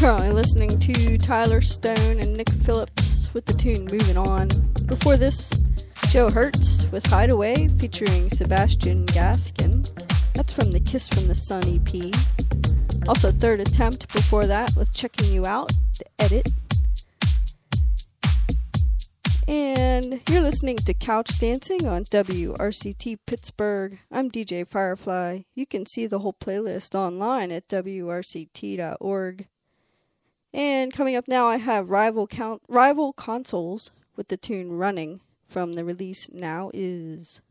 currently listening to Tyler Stone and Nick Phillips with the tune Moving On. Before this, Joe Hertz with Hideaway featuring Sebastian Gaskin. That's from the Kiss from the Sun EP. Also Third Attempt before that with Checking You Out, the edit. And you're listening to Couch Dancing on WRCT Pittsburgh. I'm DJ Firefly. You can see the whole playlist online at WRCT.org. And coming up now, I have Rival Consoles with the tune Running from the release Now Is.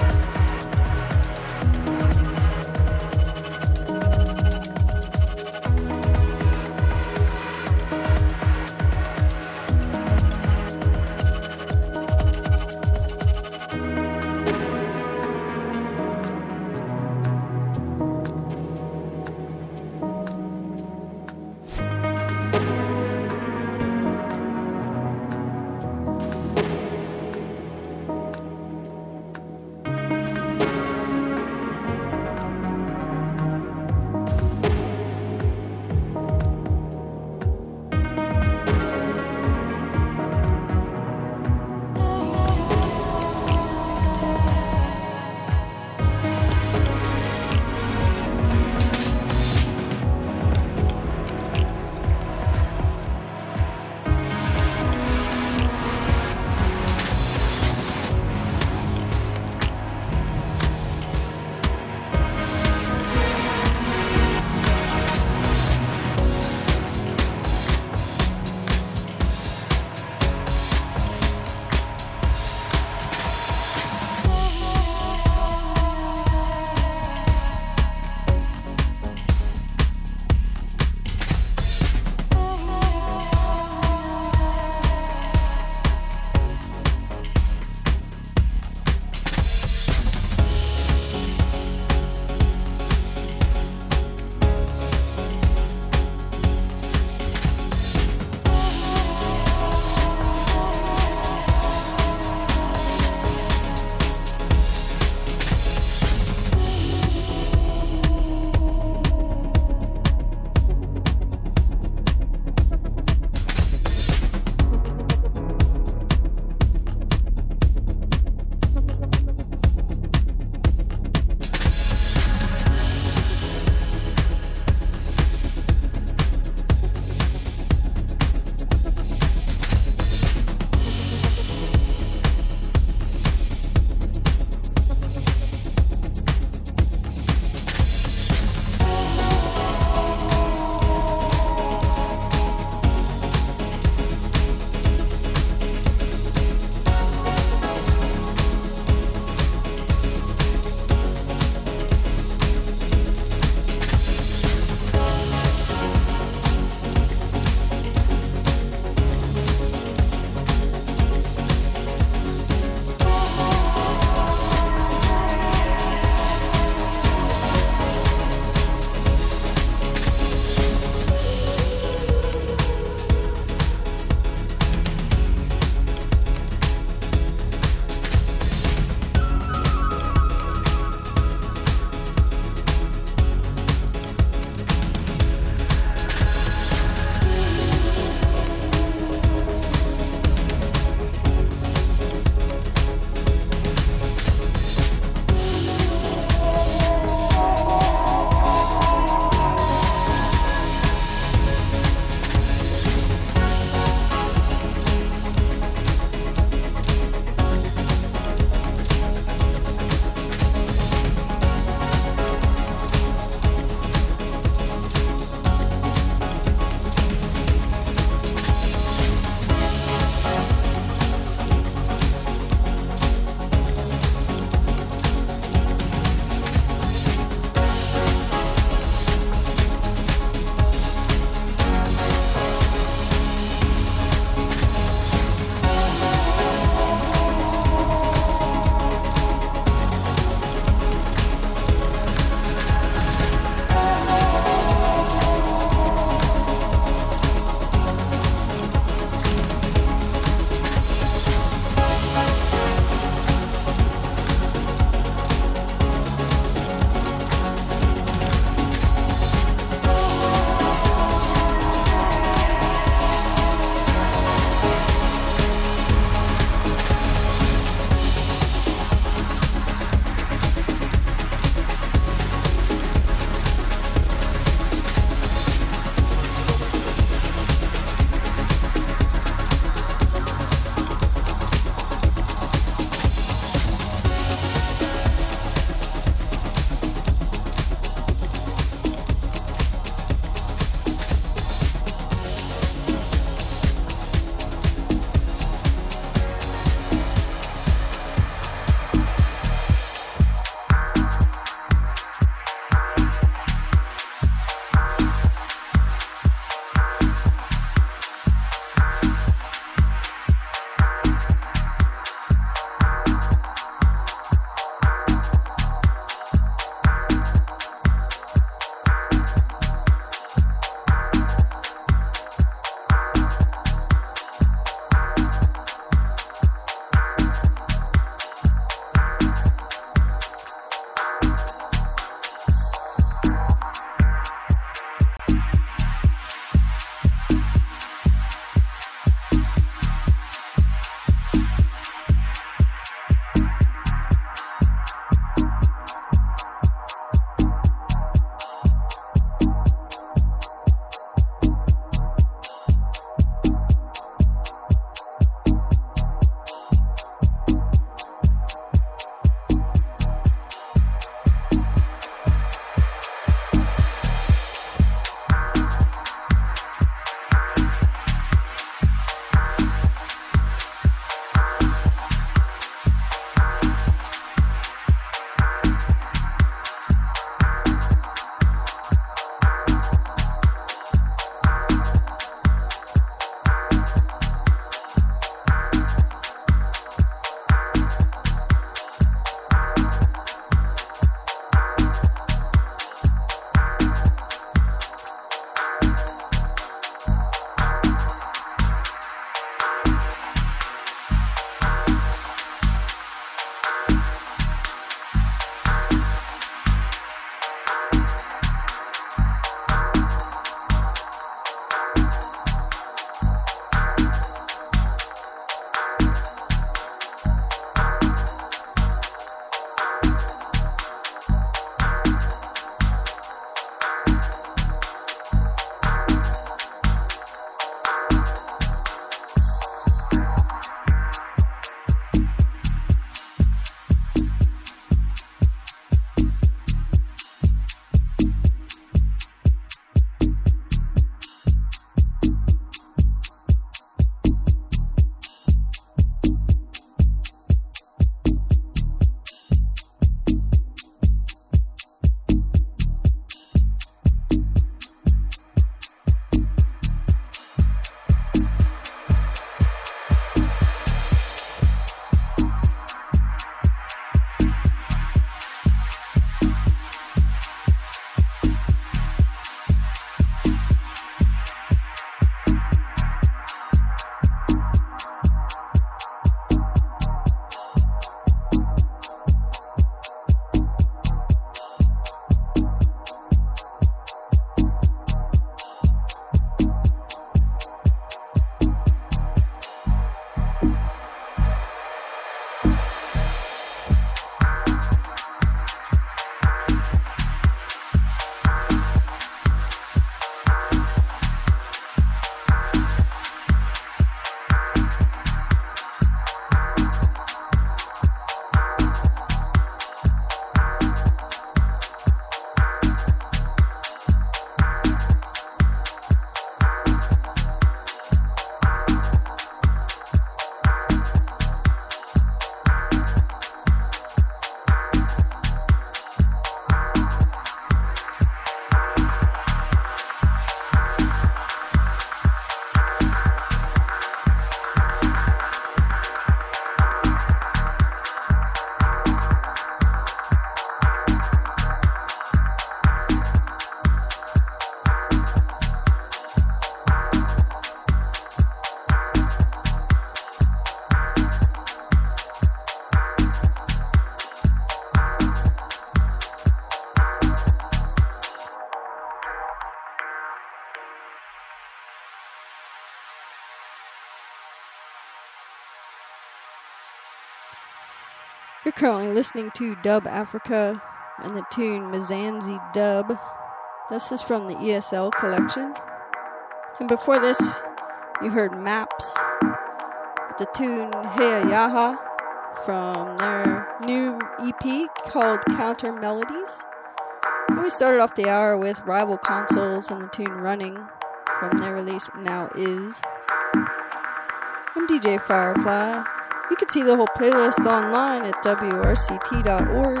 You're currently listening to Dub Africa and the tune Mzansi Dub. This is from the ESL collection. And before this, you heard Maps with the tune Hey Yaha from their new EP called Counter Melodies. And we started off the hour with Rival Consoles and the tune Running from their release Now Is. I'm DJ Firefly. You can see the whole playlist online at wrct.org.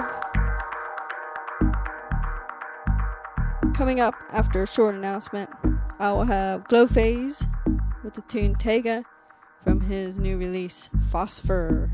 Coming up after a short announcement, I will have Glowphase with the tune Tega from his new release Phosphor.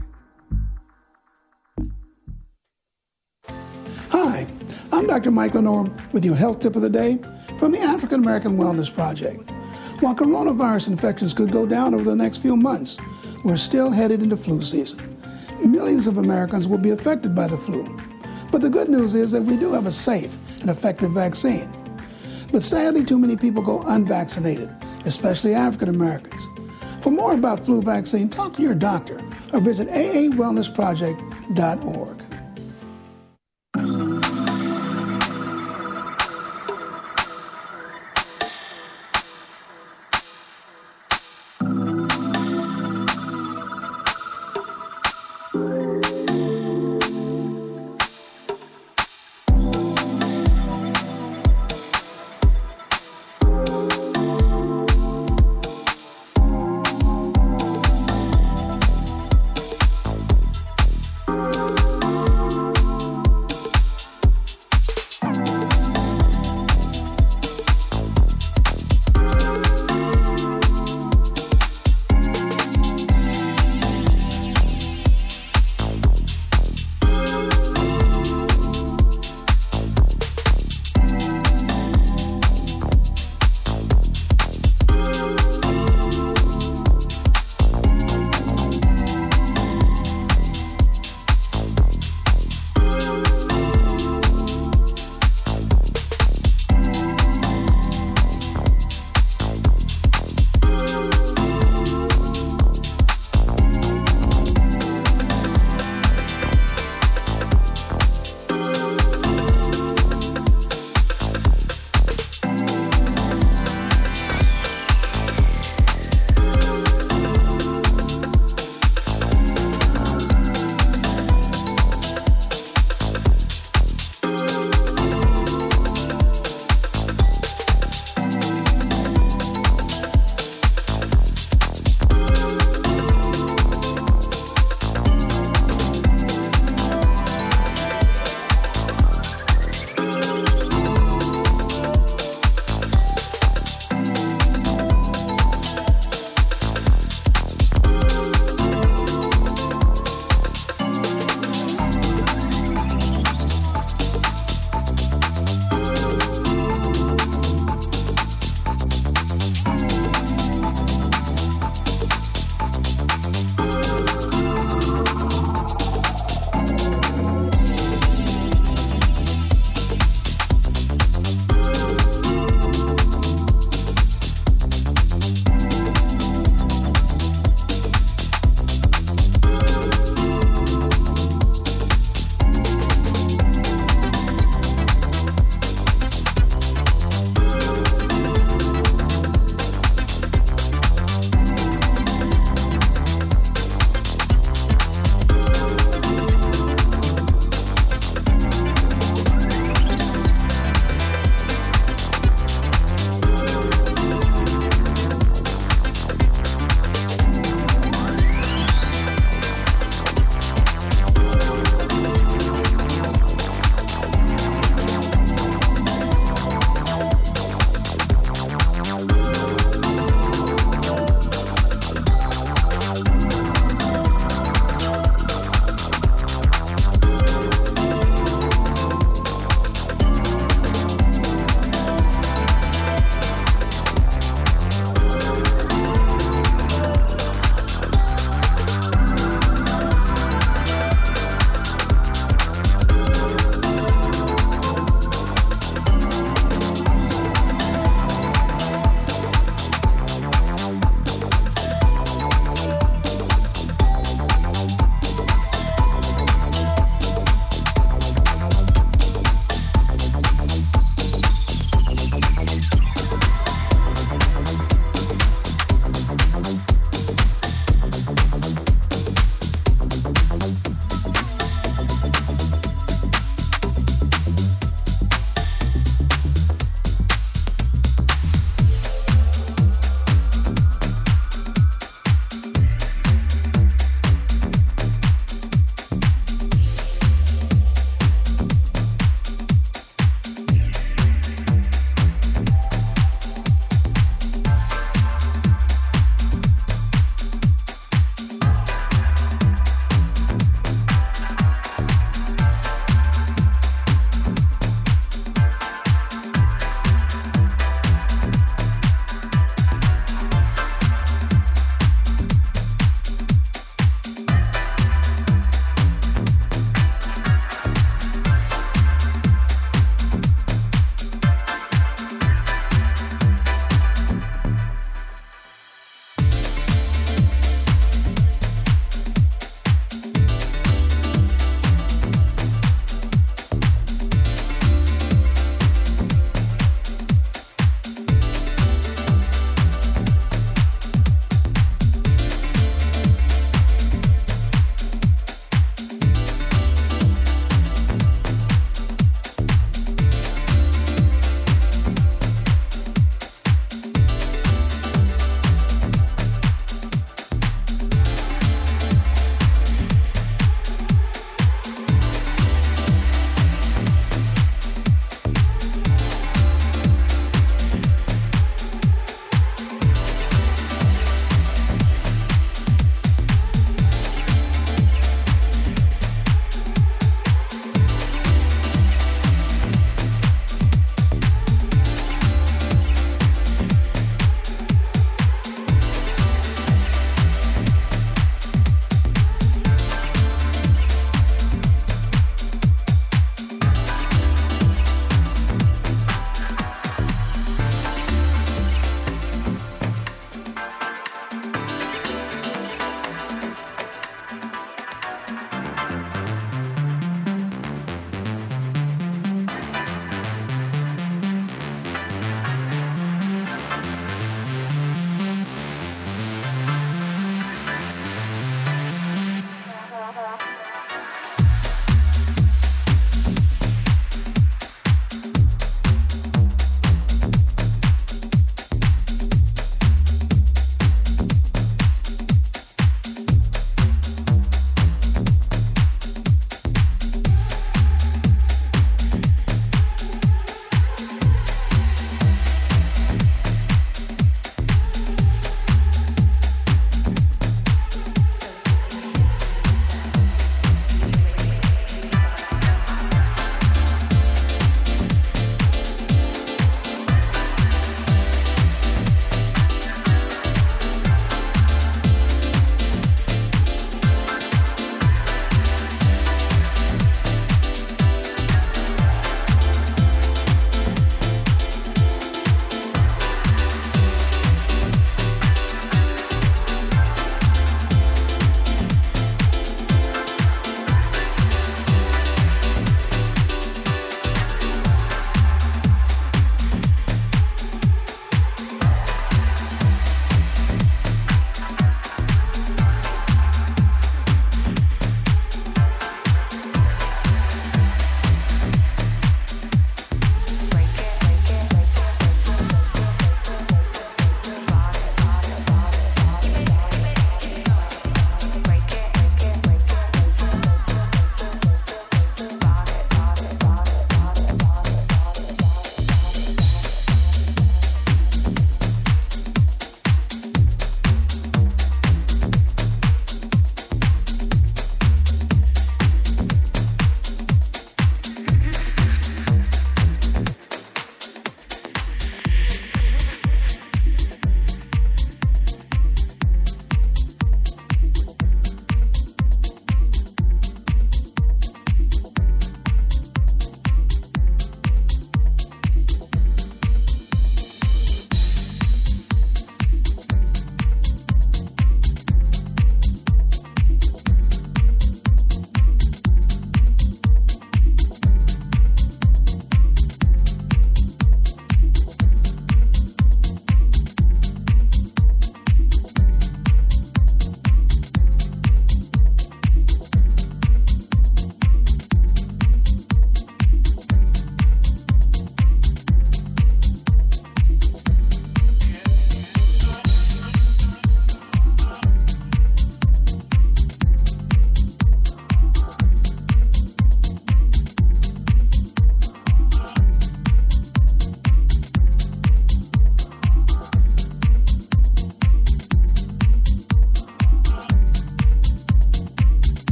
Hi, I'm Dr. Mike Lenore with your health tip of the day from the African American Wellness Project. While coronavirus infections could go down over the next few months, we're still headed into flu season. Millions of Americans will be affected by the flu. But the good news is that we do have a safe and effective vaccine. But sadly, too many people go unvaccinated, especially African Americans. For more about flu vaccine, talk to your doctor or visit aawellnessproject.org.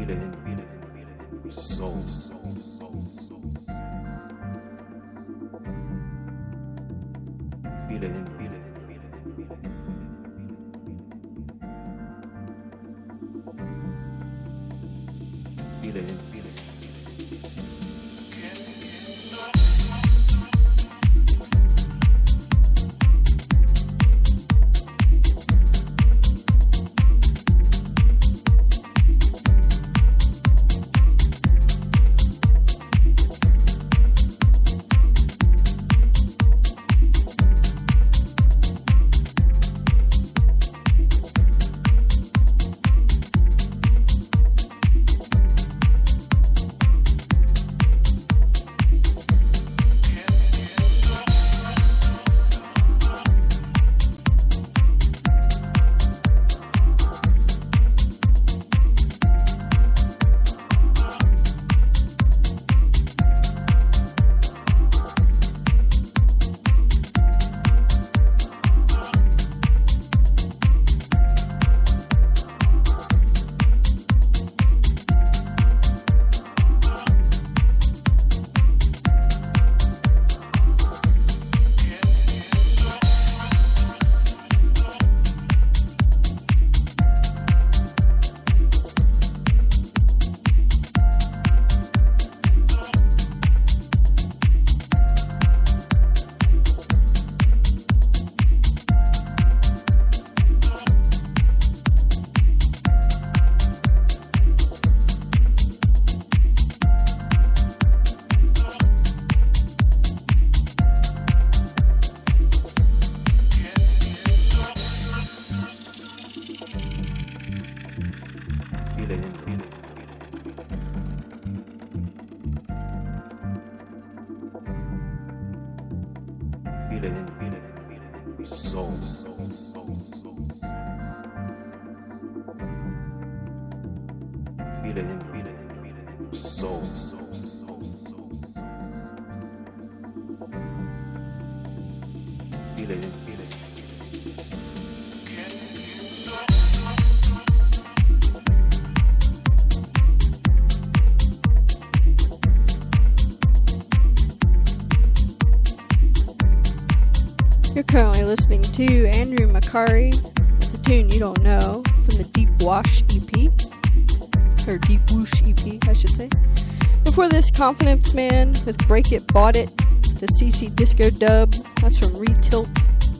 You're currently listening to Andrew Macari with the tune You Don't Know from the Deep Wash EP, or Deep Whoosh EP, I should say. Before this, Confidence Man with Break It, Bought It, the CC Disco dub, that's from Retilt.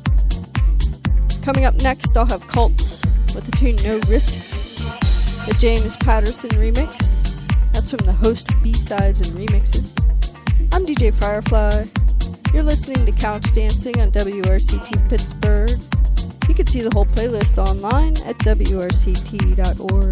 Coming up next, I'll have Cults with the tune No Risk, the James Patterson remix, that's from the Host B-Sides and Remixes. I'm DJ Firefly. You're listening to Couch Dancing on WRCT Pittsburgh. You can see the whole playlist online at WRCT.org.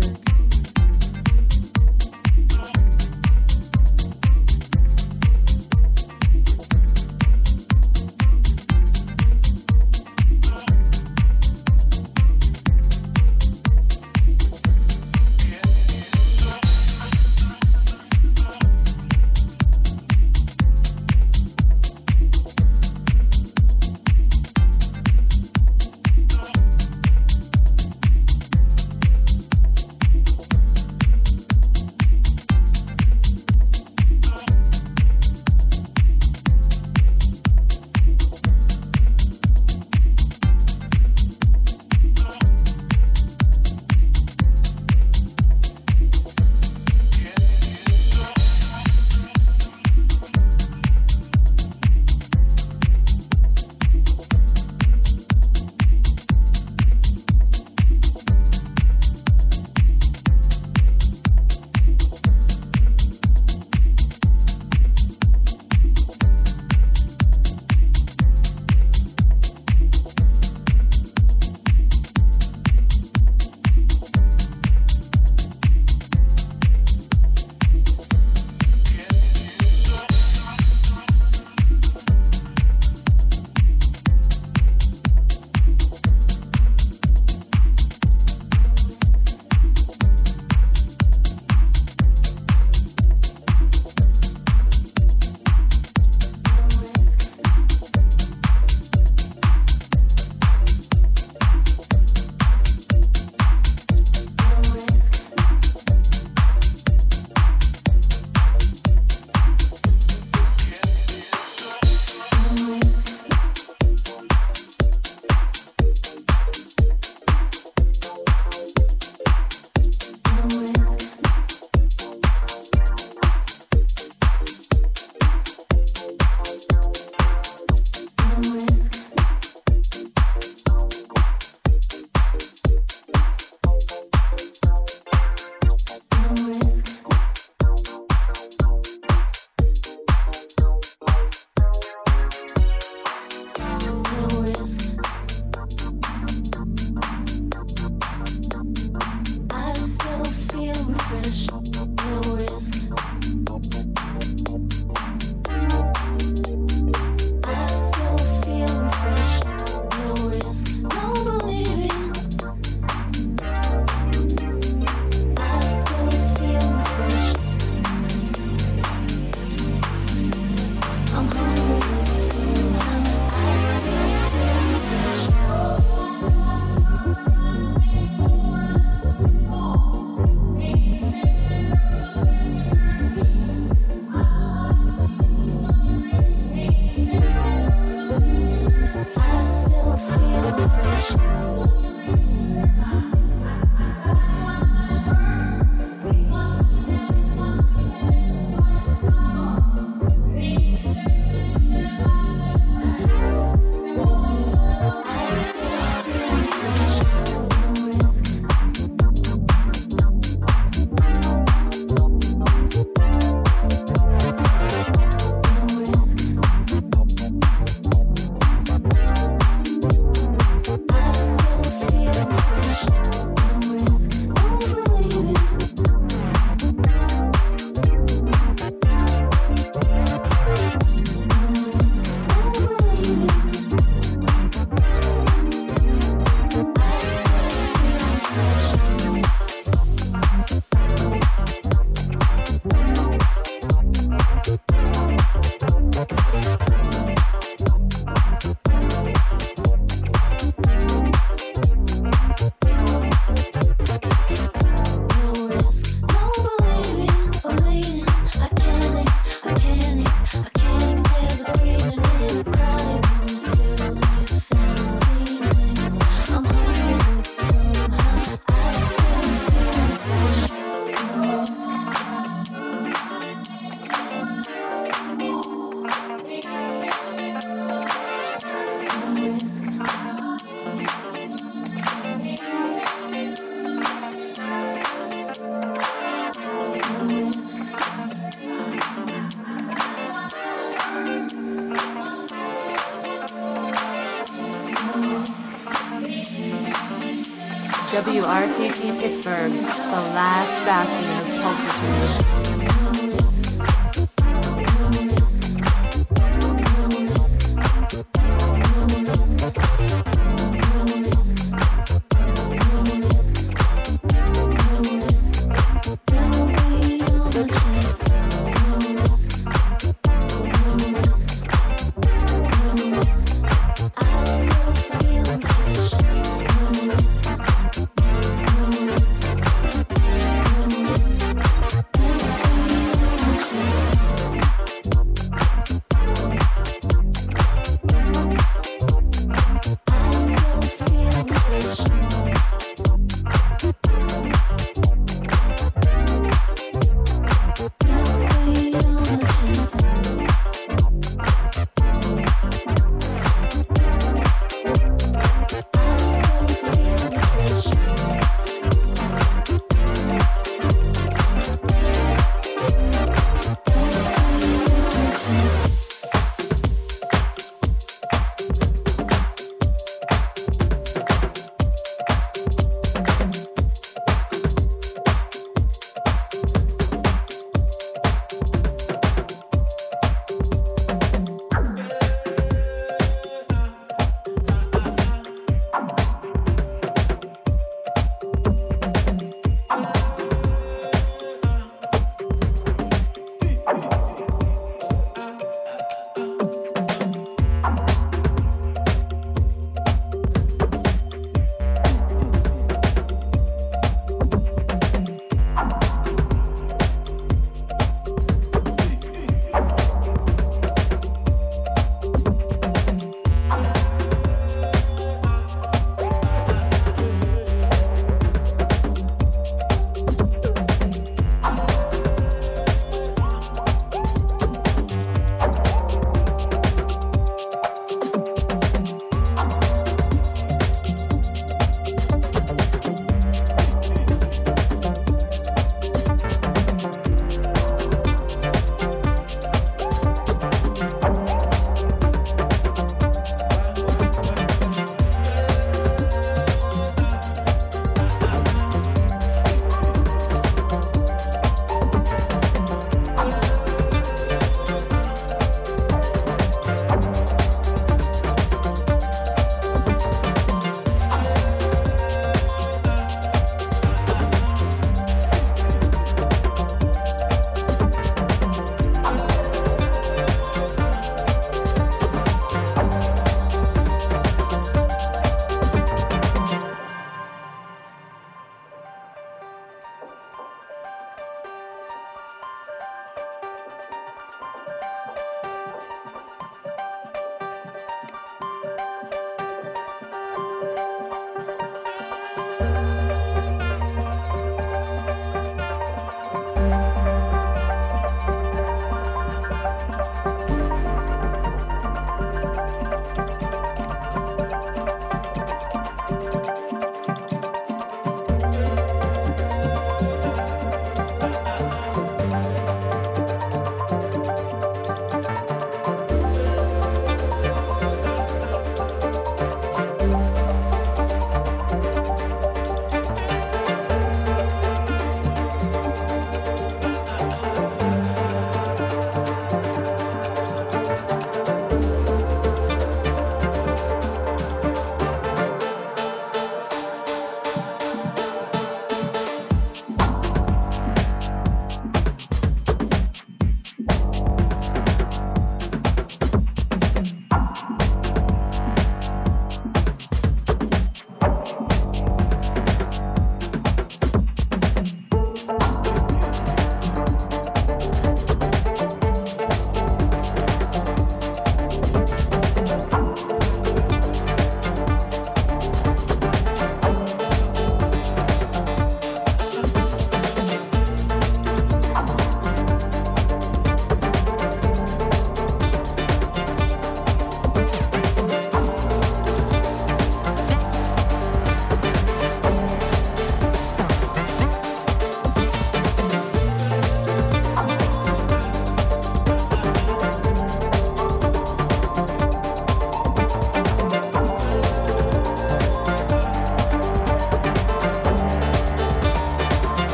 WRCT Pittsburgh, the last bastion of pulpitude.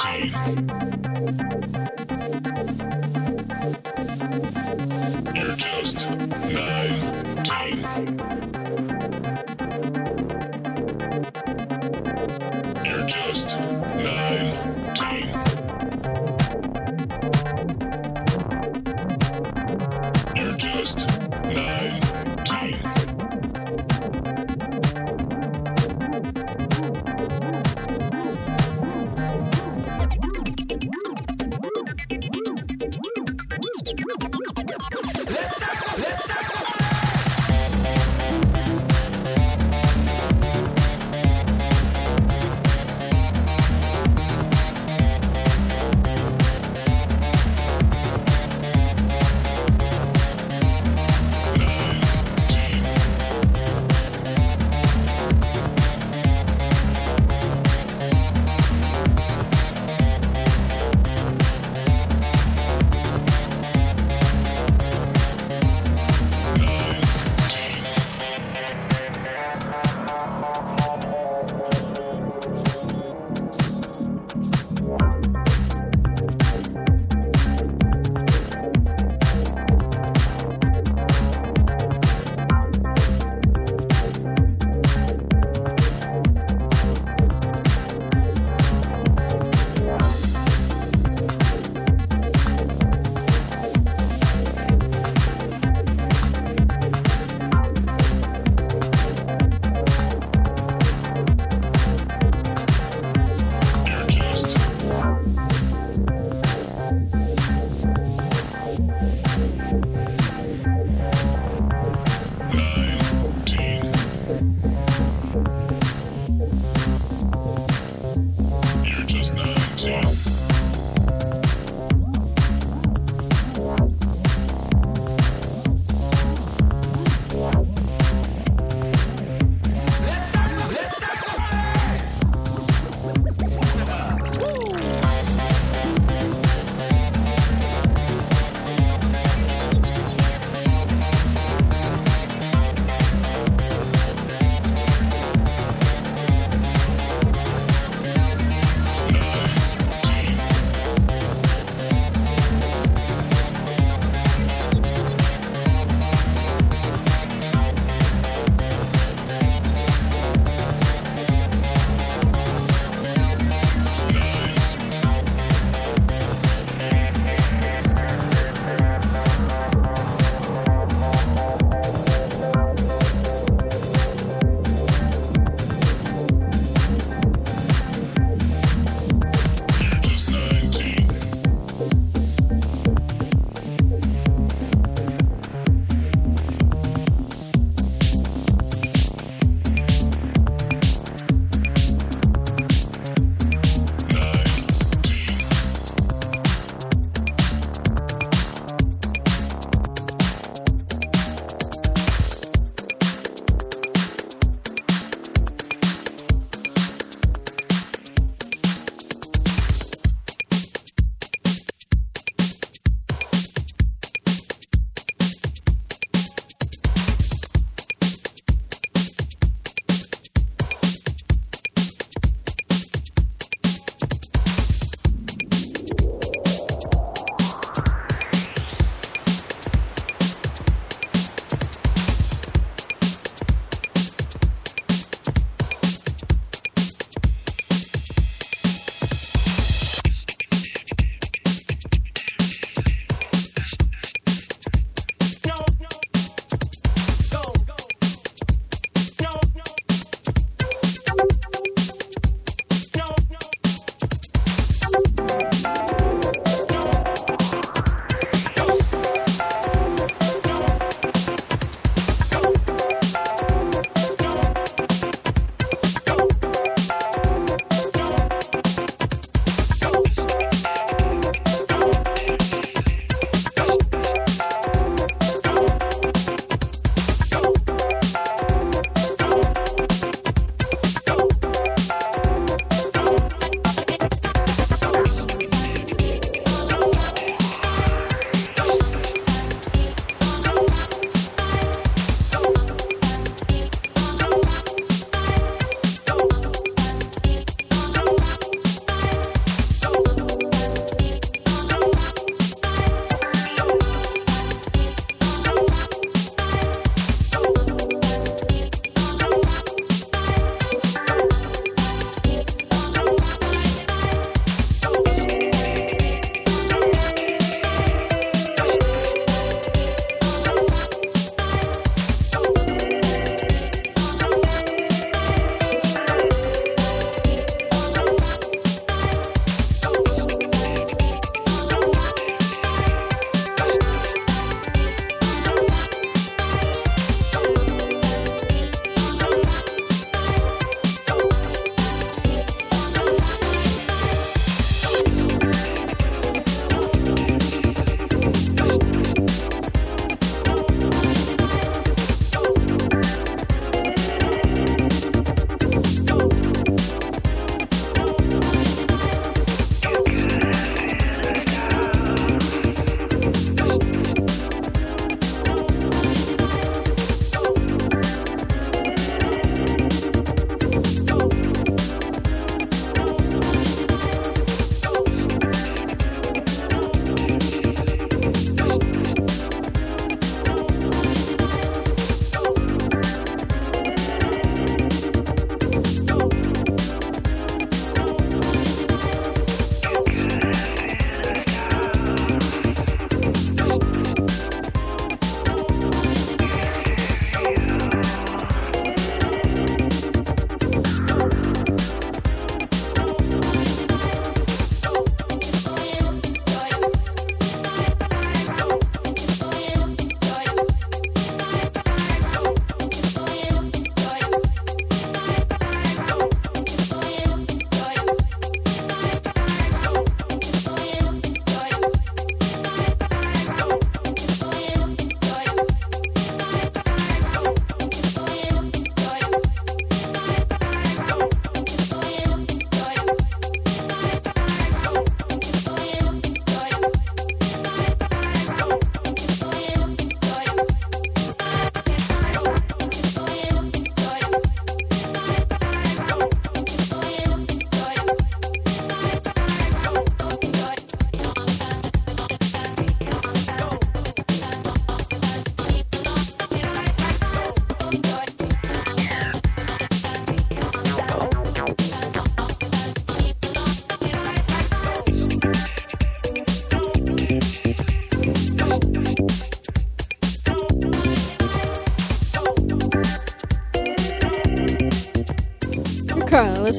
You're just 19. You're just 19. You're just 19.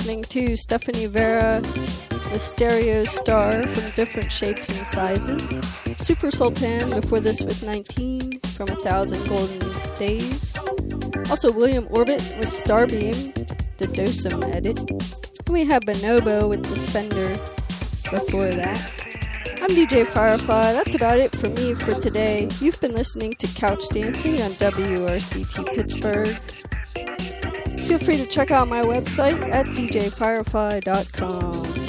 listening to Stephanie Vera with Stereo Star from Different Shapes and Sizes. Super Sultan before this with 19 from 1,000 Golden Days. Also William Orbit with Starbeam, the Dosum edit. And we have Bonobo with Defender before that. I'm DJ Firefly. That's about it for me for today. You've been listening to Couch Dancing on WRCT Pittsburgh. Feel free to check out my website at djfirefly.com.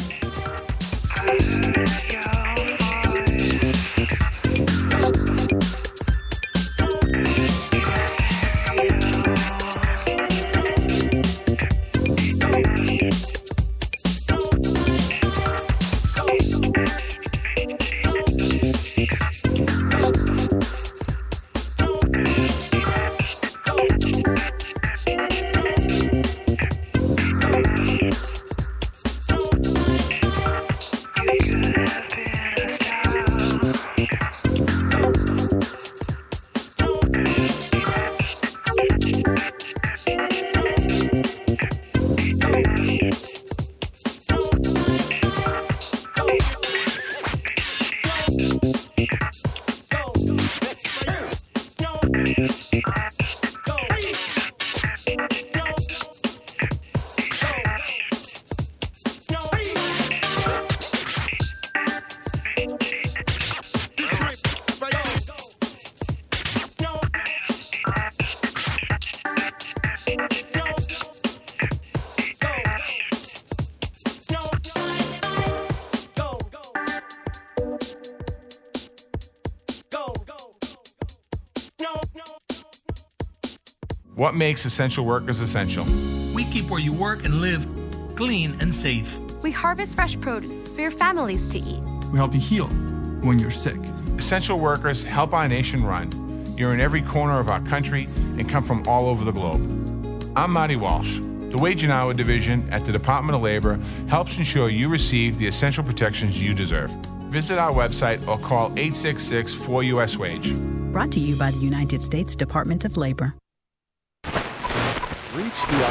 What makes essential workers essential? We keep where you work and live clean and safe. We harvest fresh produce for your families to eat. We help you heal when you're sick. Essential workers help our nation run. You're in every corner of our country and come from all over the globe. I'm Marty Walsh. The Wage and Hour Division at the Department of Labor helps ensure you receive the essential protections you deserve. Visit our website or call 866-4US-WAGE. Brought to you by the United States Department of Labor. Reach the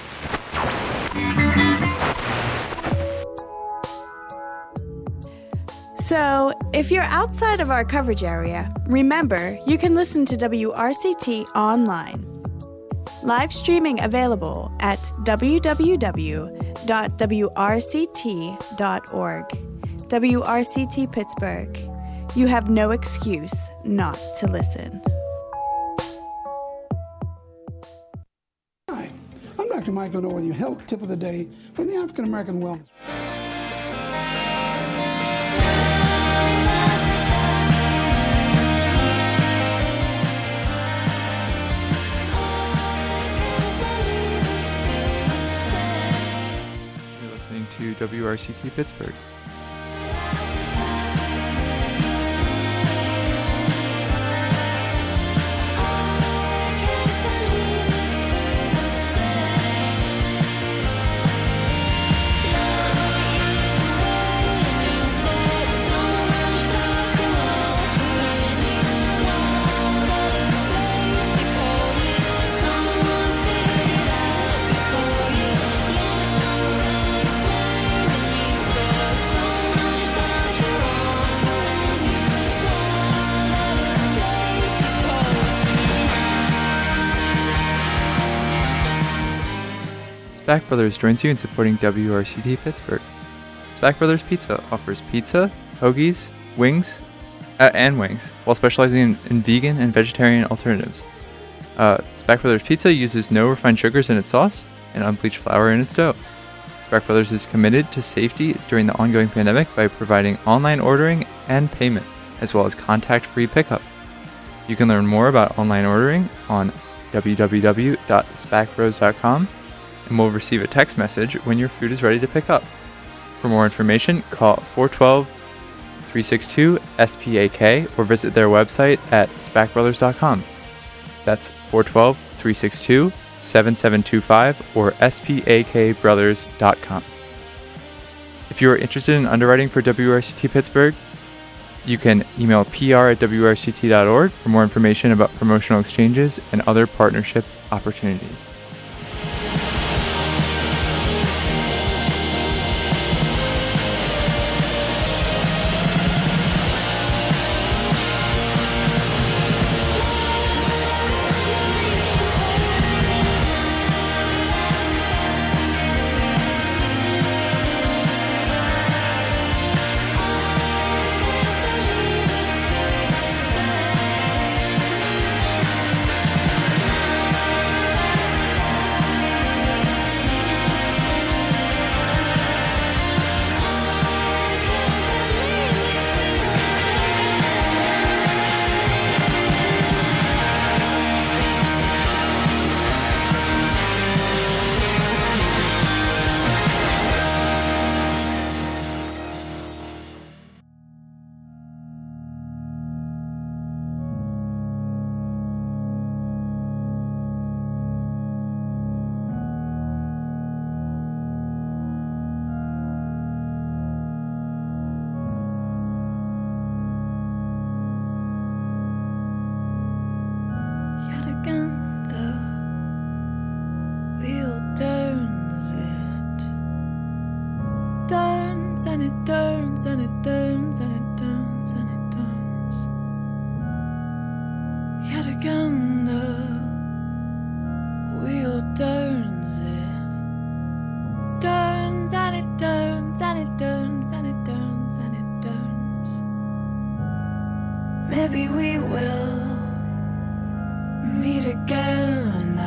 So, if you're outside of our coverage area, remember you can listen to WRCT online. Live streaming available at www.wrct.org. WRCT Pittsburgh. You have no excuse not to listen. Hi, I'm Dr. Michael Norwood, your health tip of the day from the African American Wellness. You're listening to WRCT Pittsburgh. Spack Brothers joins you in supporting WRCT Pittsburgh. Spack Brothers Pizza offers pizza, hoagies, wings, while specializing in vegan and vegetarian alternatives. Spack Brothers Pizza uses no refined sugars in its sauce and unbleached flour in its dough. Spack Brothers is committed to safety during the ongoing pandemic by providing online ordering and payment, as well as contact-free pickup. You can learn more about online ordering on www.spackbros.com and will receive a text message when your food is ready to pick up. For more information, call 412-362-SPAK or visit their website at spackbrothers.com. That's 412-362-7725 or spakbrothers.com. If you are interested in underwriting for WRCT Pittsburgh, you can email pr@wrct.org for more information about promotional exchanges and other partnership opportunities. and it turns and it turns and it turns and it turns. Yet again the wheel turns, it turns and it turns and it turns and it turns and it turns. Maybe we will meet again,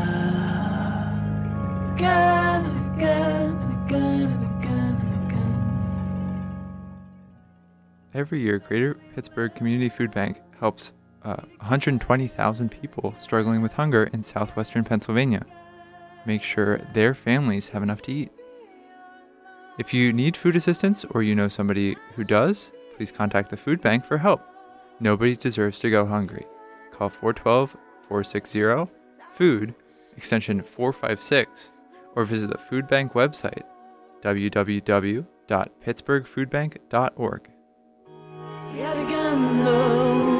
again and again and again and again and again. Every year, Greater Pittsburgh Community Food Bank helps 120,000 people struggling with hunger in southwestern Pennsylvania. Make sure their families have enough to eat. If you need food assistance or you know somebody who does, please contact the food bank for help. Nobody deserves to go hungry. Call 412-460-FOOD, extension 456, or visit the food bank website, www.pittsburghfoodbank.org. Yet again, no.